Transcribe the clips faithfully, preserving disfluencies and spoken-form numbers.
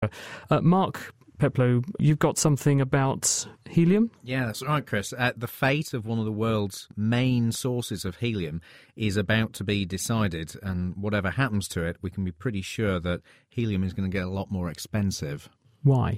Uh, Mark Peploe, you've got something about helium? Yeah, that's right, Chris. Uh, the fate of one of the world's main sources of helium is about to be decided, and whatever happens to it, we can be pretty sure that helium is going to get a lot more expensive. Why?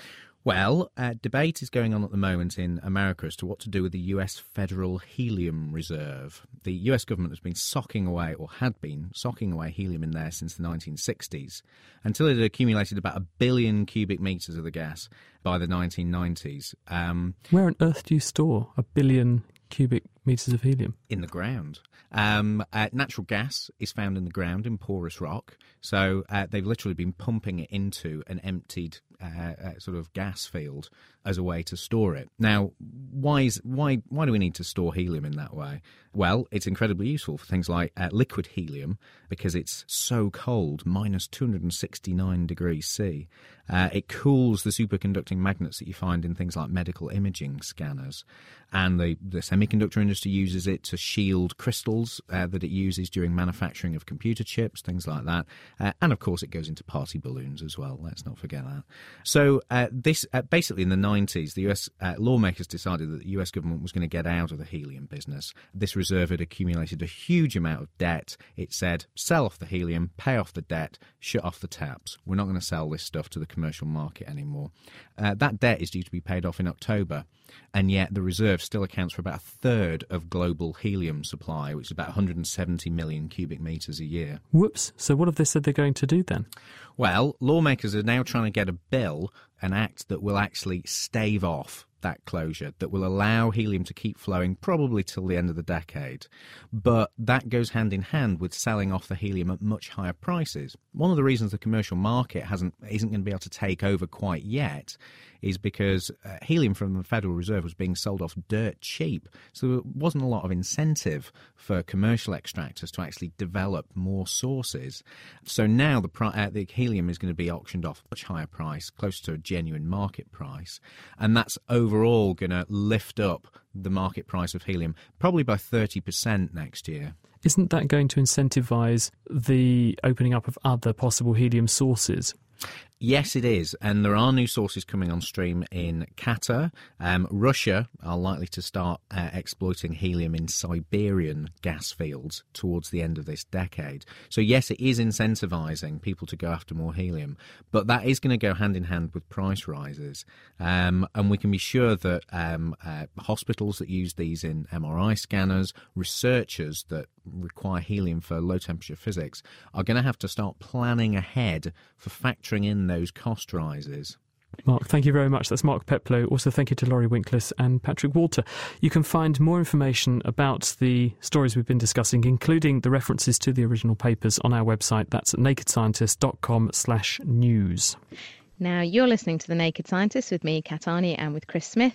Well, uh, debate is going on at the moment in America as to what to do with the U S Federal Helium Reserve. The U S government has been socking away, or had been socking away helium in there since the nineteen sixties, until it had accumulated about a billion cubic metres of the gas by the nineteen nineties. Um, Where on earth do you store a billion cubic metres of helium? In the ground. Um, uh, natural gas is found in the ground in porous rock, so uh, they've literally been pumping it into an emptied uh, uh, sort of gas field as a way to store it. Now, why is why why do we need to store helium in that way? Well, it's incredibly useful for things like uh, liquid helium, because it's so cold, minus two hundred sixty-nine degrees C. Uh, it cools the superconducting magnets that you find in things like medical imaging scanners, and the, the semiconductor industry uses it to shield crystals uh, that it uses during manufacturing of computer chips, things like that. Uh, and of course, it goes into party balloons as well. Let's not forget that. So uh, this uh, basically in the nineties, the U S uh, lawmakers decided that the U S government was going to get out of the helium business. This reserve had accumulated a huge amount of debt. It said, sell off the helium, pay off the debt, shut off the taps. We're not going to sell this stuff to the commercial market anymore. Uh, that debt is due to be paid off in October, and yet the reserve still accounts for about a third of global helium supply, which is about one hundred seventy million cubic metres a year. Whoops. So what have they said they're going to do then? Well, lawmakers are now trying to get a bill, an act that will actually stave off that closure, that will allow helium to keep flowing probably till the end of the decade. But that goes hand in hand with selling off the helium at much higher prices. One of the reasons the commercial market hasn't isn't going to be able to take over quite yet is because uh, helium from the Federal Reserve was being sold off dirt cheap. So there wasn't a lot of incentive for commercial extractors to actually develop more sources. So now the, pri- uh, the helium is going to be auctioned off at a much higher price, close to a genuine market price. And that's overall going to lift up the market price of helium probably by thirty percent next year. Isn't that going to incentivise the opening up of other possible helium sources? Yes, it is, and there are new sources coming on stream in Qatar. Um, Russia are likely to start uh, exploiting helium in Siberian gas fields towards the end of this decade. So yes, it is incentivising people to go after more helium, but that is going to go hand in hand with price rises. Um, and we can be sure that um, uh, hospitals that use these in M R I scanners, researchers that require helium for low temperature physics, are going to have to start planning ahead for factoring in those cost rises. Mark, thank you very much. That's Mark Peploe. Also, thank you to Laurie Winkles and Patrick Walter. You can find more information about the stories we've been discussing, including the references to the original papers, on our website. That's nakedscientist.com slash news. Now, you're listening to The Naked Scientist with me, Kat Arney, and with Chris Smith.